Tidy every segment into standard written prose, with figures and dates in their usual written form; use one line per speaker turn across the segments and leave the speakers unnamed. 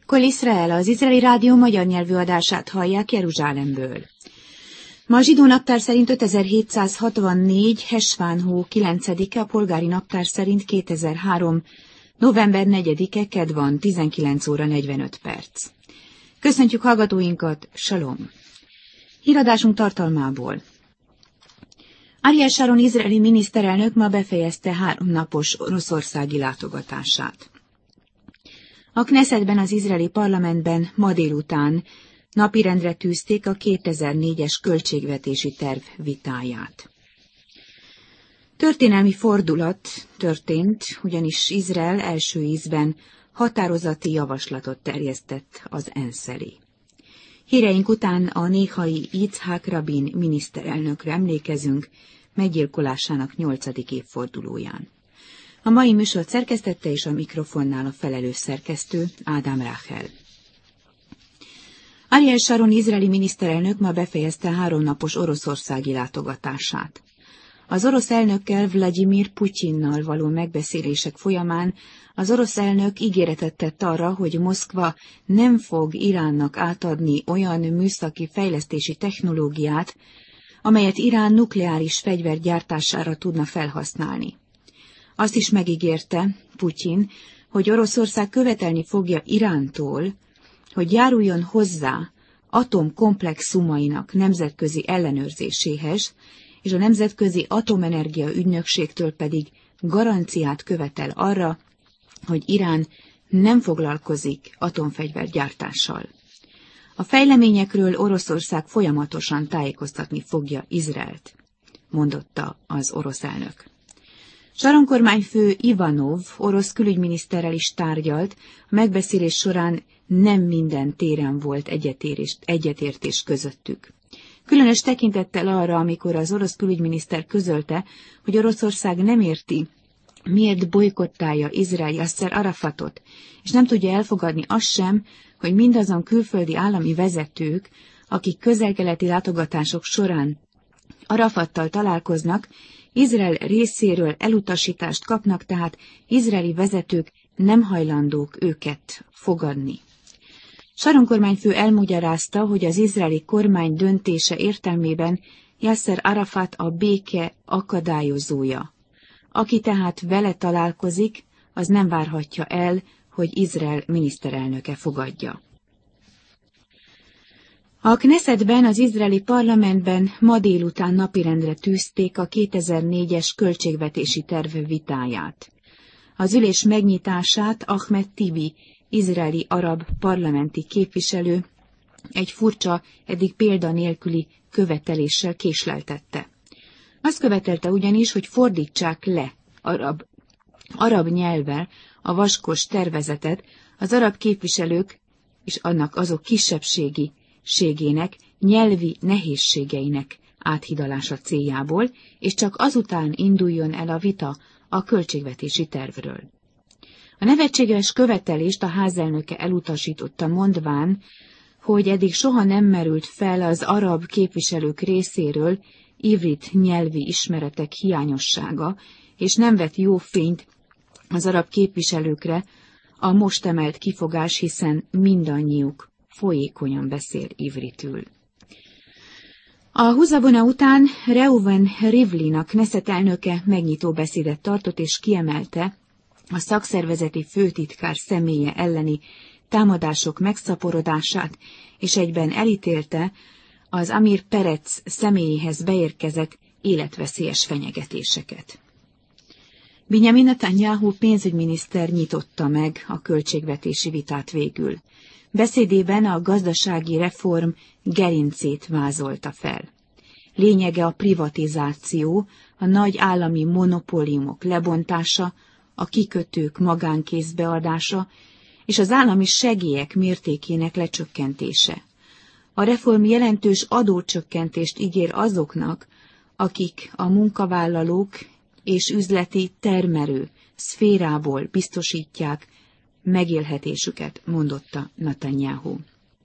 Kol Israel, az izraeli rádió magyar nyelvű adását hallják Jeruzsálemből. Ma a zsidó naptár szerint 5764. Hesván hó 9-e, a polgári naptár szerint 2003. november 4-e, kedd van, 19 óra 45 perc. Köszöntjük hallgatóinkat, Salom! Híradásunk tartalmából. Ariel Sharon izraeli miniszterelnök ma befejezte 3 napos oroszországi látogatását. A Knessetben, az izraeli parlamentben ma délután napirendre tűzték a 2004-es költségvetési terv vitáját. Történelmi fordulat történt, ugyanis Izrael első ízben határozati javaslatot terjesztett az ENSZ elé. Híreink után a néhai Yitzhak Rabin miniszterelnökre emlékezünk meggyilkolásának 8. évfordulóján. A mai műsort szerkesztette és a mikrofonnál a felelős szerkesztő Ádám Ráhel. Ariel Sharon izraeli miniszterelnök ma befejezte 3 napos oroszországi látogatását. Az orosz elnökkel, Vladimir Putyinnal való megbeszélések folyamán az orosz elnök ígéretet tett arra, hogy Moszkva nem fog Iránnak átadni olyan műszaki fejlesztési technológiát, amelyet Irán nukleáris fegyver gyártására tudna felhasználni. Azt is megígérte Putyin, hogy Oroszország követelni fogja Irántól, hogy járuljon hozzá atomkomplexumainak nemzetközi ellenőrzéséhez, és a Nemzetközi Atomenergia Ügynökségtől pedig garanciát követel arra, hogy Irán nem foglalkozik atomfegyvergyártással. A fejleményekről Oroszország folyamatosan tájékoztatni fogja Izraelt, mondotta az orosz elnök. Sharon kormányfő Ivanov orosz külügyminiszterrel is tárgyalt, a megbeszélés során nem minden téren volt egyetértés közöttük. Különös tekintettel arra, amikor az orosz külügyminiszter közölte, hogy Oroszország nem érti, miért bojkottálja Izrael Yasser Arafatot, és nem tudja elfogadni azt sem, hogy mindazon külföldi állami vezetők, akik közel-keleti látogatások során Arafattal találkoznak, Izrael részéről elutasítást kapnak, tehát izraeli vezetők nem hajlandók őket fogadni. Sharon kormányfő elmagyarázta, hogy az izraeli kormány döntése értelmében Yasser Arafat a béke akadályozója. Aki tehát vele találkozik, az nem várhatja el, hogy Izrael miniszterelnöke fogadja. A Knessetben, az izraeli parlamentben ma délután napirendre tűzték a 2004-es költségvetési terv vitáját. Az ülés megnyitását Ahmed Tibi, izraeli arab parlamenti képviselő egy furcsa, eddig példa nélküli követeléssel késleltette. Azt követelte ugyanis, hogy fordítsák le arab nyelvvel a vaskos tervezetet az arab képviselők és annak azok kisebbségének, nyelvi nehézségeinek áthidalása céljából, és csak azután induljon el a vita a költségvetési tervről. A nevetséges követelést a házelnöke elutasította, mondván, hogy eddig soha nem merült fel az arab képviselők részéről ivrit nyelvi ismeretek hiányossága, és nem vett jó fényt az arab képviselőkre a most emelt kifogás, hiszen mindannyiuk folyékonyan beszél ivritül. A húzavona után Reuven Rivlin, a Knesset elnöke megnyitó beszédet tartott, és kiemelte a szakszervezeti főtitkár személye elleni támadások megszaporodását, és egyben elítélte az Amir Perec személyéhez beérkezett életveszélyes fenyegetéseket. Binyamin Netanyahu pénzügyminiszter nyitotta meg a költségvetési vitát végül. Beszédében a gazdasági reform gerincét vázolta fel. Lényege a privatizáció, a nagy állami monopóliumok lebontása, a kikötők magánkézbe adása és az állami segélyek mértékének lecsökkentése. A reform jelentős adócsökkentést ígér azoknak, akik a munkavállalók és üzleti termelő szférából biztosítják megélhetésüket, mondotta Netanyahu.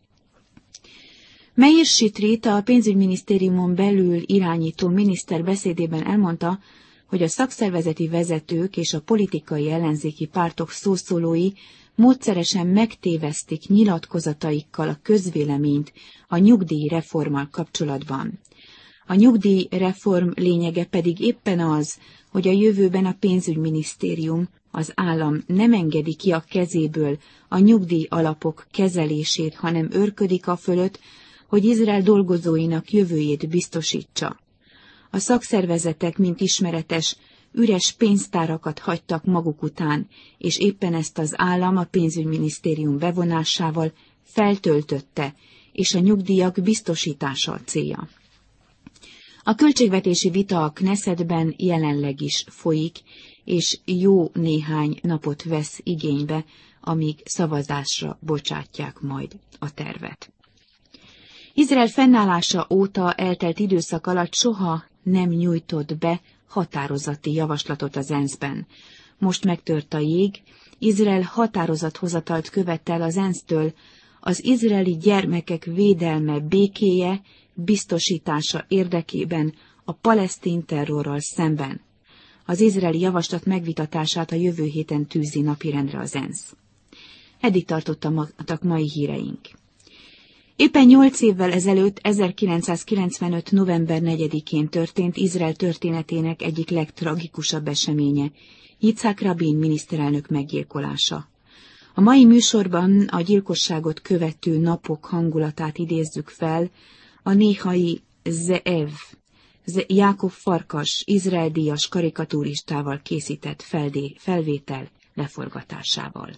Meir Shitrit, a pénzügyminisztériumon belül irányító miniszter beszédében elmondta, hogy a szakszervezeti vezetők és a politikai ellenzéki pártok szószólói módszeresen megtévesztik nyilatkozataikkal a közvéleményt a nyugdíjreformmal kapcsolatban. A nyugdíjreform lényege pedig éppen az, hogy a jövőben a pénzügyminisztérium, az állam nem engedi ki a kezéből a nyugdíj alapok kezelését, hanem őrködik a fölött, hogy Izrael dolgozóinak jövőjét biztosítsa. A szakszervezetek, mint ismeretes, üres pénztárakat hagytak maguk után, és éppen ezt az állam a pénzügyminisztérium bevonásával feltöltötte, és a nyugdíjak biztosítása a célja. A költségvetési vita a Knessetben jelenleg is folyik, és jó néhány napot vesz igénybe, amíg szavazásra bocsátják majd a tervet. Izrael fennállása óta eltelt időszak alatt soha nem nyújtott be határozati javaslatot az ENSZ-ben. Most megtört a jég, Izrael határozathozatalt követel az ENSZ-től, az izraeli gyermekek védelme, békéje, biztosítása érdekében a palesztin terrorral szemben. Az izraeli javaslat megvitatását a jövő héten tűzi napirendre az ENSZ. Eddig tartottak mai híreink. Éppen 8 évvel ezelőtt, 1995. november 4-én történt Izrael történetének egyik legtragikusabb eseménye, Yitzhak Rabin miniszterelnök meggyilkolása. A mai műsorban a gyilkosságot követő napok hangulatát idézzük fel, a néhai Zeev, Jákob Farkas, Izrael-díjas karikatúristával készített felvétel leforgatásával.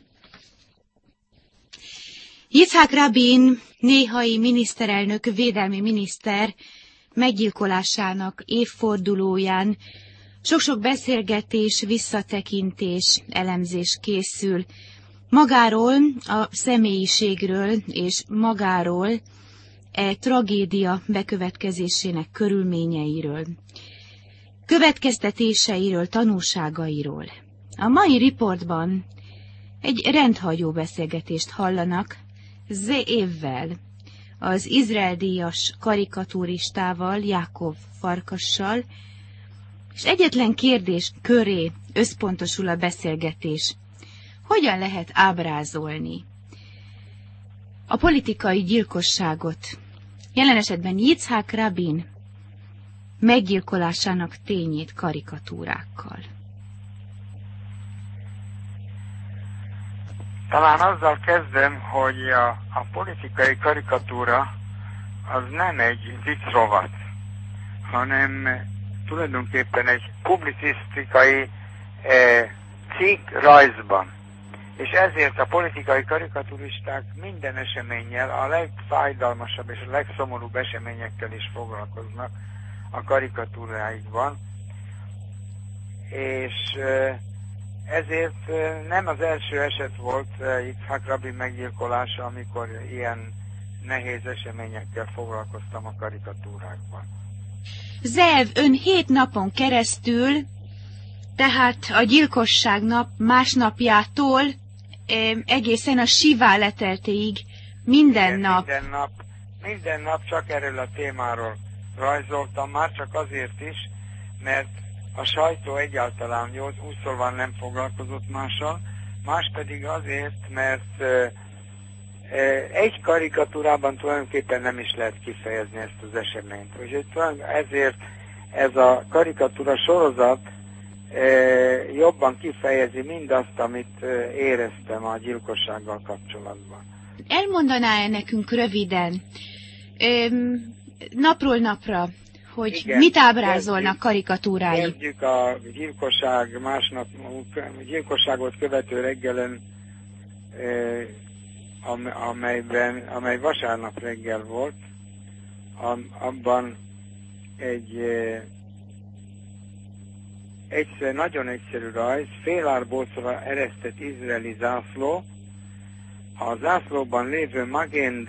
Yitzhak Rabin, néhai miniszterelnök, védelmi miniszter meggyilkolásának évfordulóján sok-sok beszélgetés, visszatekintés, elemzés készül magáról, a személyiségről és magáról, tragédia bekövetkezésének körülményeiről, következtetéseiről, tanulságairól. A mai riportban egy rendhagyó beszélgetést hallanak Zeévvel, az izrael-díjas karikatúristával, Jákob Farkassal, és egyetlen kérdés köré összpontosul a beszélgetés. Hogyan lehet ábrázolni a politikai gyilkosságot, jelen esetben Yitzhak Rabin meggyilkolásának tényét karikatúrákkal?
Talán azzal kezdem, hogy a politikai karikatúra az nem egy viccrovat, hanem tulajdonképpen egy publicisztikai cikk rajzban. És ezért a politikai karikaturisták minden eseménnyel, a legfájdalmasabb és a legszomorúbb eseményekkel is foglalkoznak a karikatúráikban. És ezért nem az első eset volt Yitzhak Rabin meggyilkolása, amikor ilyen nehéz eseményekkel foglalkoztam a karikatúrákban.
Zeev, ön 7 napon keresztül, tehát a gyilkosság másnapjától egészen a sivá leteltéig minden nap
csak erről a témáról rajzoltam, már csak azért is, mert a sajtó egyáltalán úgy szólva nem foglalkozott mással, más pedig azért, mert egy karikatúrában tulajdonképpen nem is lehet kifejezni ezt az eseményt. Úgyhogy ezért ez a karikatúra sorozat jobban kifejezi mindazt, amit éreztem a gyilkossággal kapcsolatban.
Elmondaná-e nekünk röviden, napról napra, hogy igen, mit ábrázolnak karikatúrái?
Kezdjük a gyilkosságot követő reggelen, amely vasárnap reggel volt, abban egy nagyon egyszerű rajz, félárbócra eresztett izraeli zászló, a zászlóban lévő Magén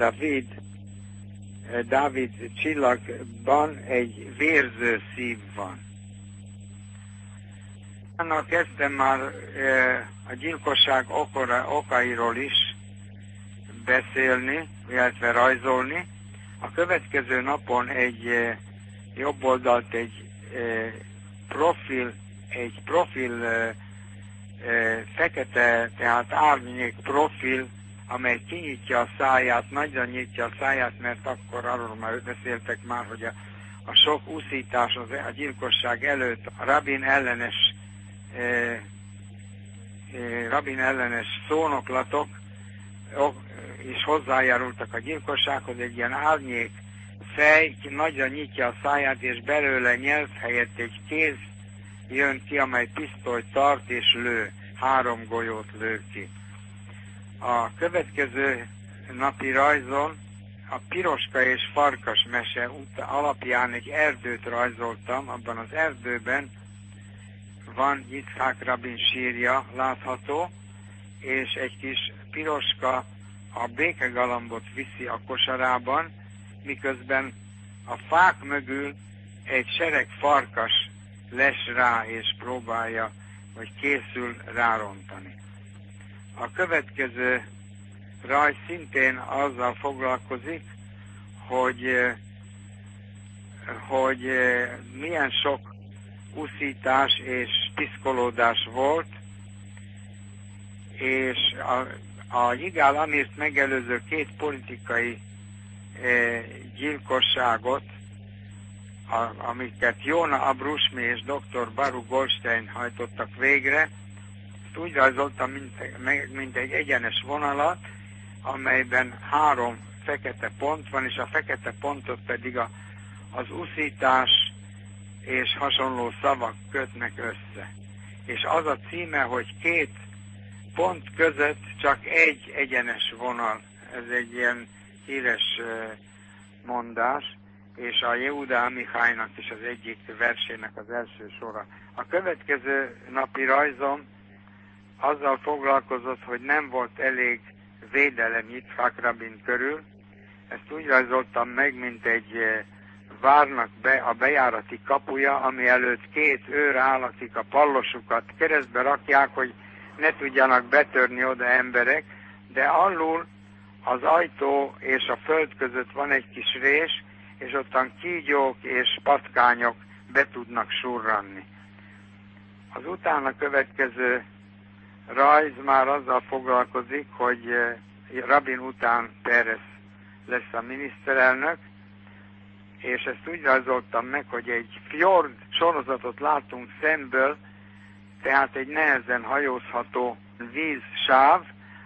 Dávid csillagban egy vérző szív van. Annak kezdtem már a gyilkosság okairól is beszélni, illetve rajzolni. A következő napon egy jobb oldalt egy profil fekete, tehát árnyék profil, amely kinyitja a száját, nagyra nyitja a száját, mert akkor arról már beszéltek már, hogy a sok úszítás a gyilkosság előtt a rabin ellenes szónoklatok is hozzájárultak a gyilkossághoz. Egy ilyen árnyék fej nagyra nyitja a száját, és belőle nyelv helyett egy kéz jön ki, amely pisztolyt tart és lő. 3 golyót lő ki. A következő napi rajzon a piroska és farkas mese alapján egy erdőt rajzoltam. Abban az erdőben van Yitzhak Rabin sírja látható, és egy kis piroska a békegalambot viszi a kosarában, miközben a fák mögül egy sereg farkas les rá és próbálja, vagy készül rárontani. A következő rajz szintén azzal foglalkozik, hogy milyen sok úszítás és piszkolódás volt, és a Jigál Amirt megelőző 2 politikai gyilkosságot, amiket Jóna Abrusmi és dr. Baruch Goldstein hajtottak végre, ezt úgy rajzoltam, mint egy egyenes vonalat, amelyben 3 fekete pont van, és a fekete pontot pedig az úszítás és hasonló szavak kötnek össze. És az a címe, hogy 2 pont között csak egy egyenes vonal. Ez egy ilyen híres mondás, és a Yehuda Amichainak is az egyik versének az első sora. A következő napi rajzom azzal foglalkozott, hogy nem volt elég védelem Yitzhak Rabin körül. Ezt úgy rajzoltam meg, mint egy várnak be a bejárati kapuja, ami előtt 2 őr áll, akik a pallosukat keresztbe rakják, hogy ne tudjanak betörni oda emberek, de alul az ajtó és a föld között van egy kis rés, és ottan kígyók és patkányok be tudnak surranni. Az utána következő rajz már azzal foglalkozik, hogy Rabin után Peres lesz a miniszterelnök, és ezt úgy rajzoltam meg, hogy egy fjord sorozatot látunk szemből, tehát egy nehezen hajózható vízsáv,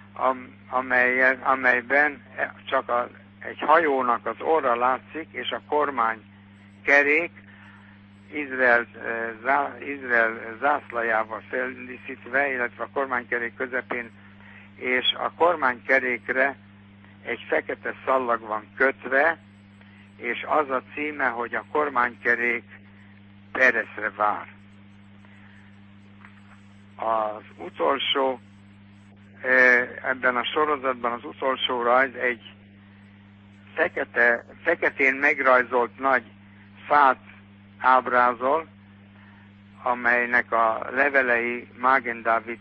amelyben csak egy hajónak az orra látszik, és a kormánykerék Izrael zászlajával feldíszítve, illetve a kormánykerék közepén, és a kormánykerékre egy fekete szallag van kötve, és az a címe, hogy a kormánykerék Peresre vár. Az utolsó, ebben a sorozatban az utolsó rajz egy feketén megrajzolt nagy fát ábrázol, amelynek a levelei Mágen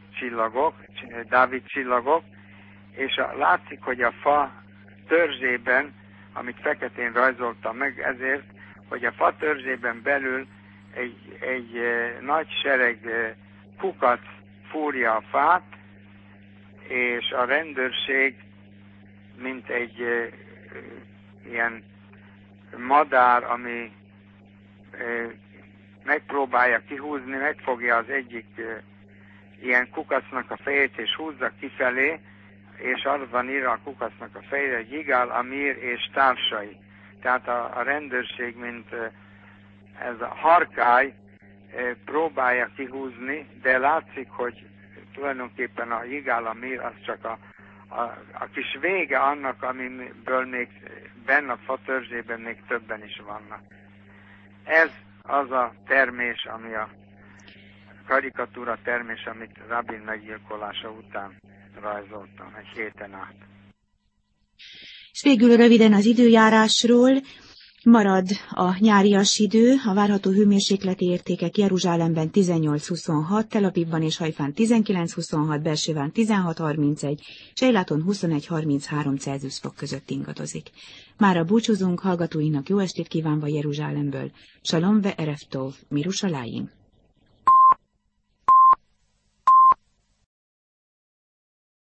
Dávid csillagok, és látszik, hogy a fa törzsében, amit feketén rajzoltam meg, ezért, hogy a fa törzsében belül egy nagy sereg kukac fúrja a fát, és a rendőrség, mint egy ilyen madár, ami megpróbálja kihúzni, megfogja az egyik ilyen kukacnak a fejét, és húzza kifelé, és arra van írva a kukacnak a fejére, hogy Yigál Amir és társai. Tehát a rendőrség, mint ez a harkály, próbálja kihúzni, de látszik, hogy tulajdonképpen a Yigál Amir az csak a kis vége annak, amiből még benne a fa törzsében még többen is vannak. Ez az a termés, ami a karikatúra termés, amit Rabin meggyilkolása után rajzoltam egy héten át.
És végül röviden az időjárásról. Marad a nyárias idő, a várható hőmérsékleti értékek Jeruzsálemben 18-26, Tel Avivban és Hajfán 19-26, Beerseván 16-31, és Eiláton 21-33 Celsius fok között ingadozik. Mára búcsúzunk, hallgatóinknak jó estét kívánva Jeruzsálemből. Shalom ve erev tov, Mirushalayim.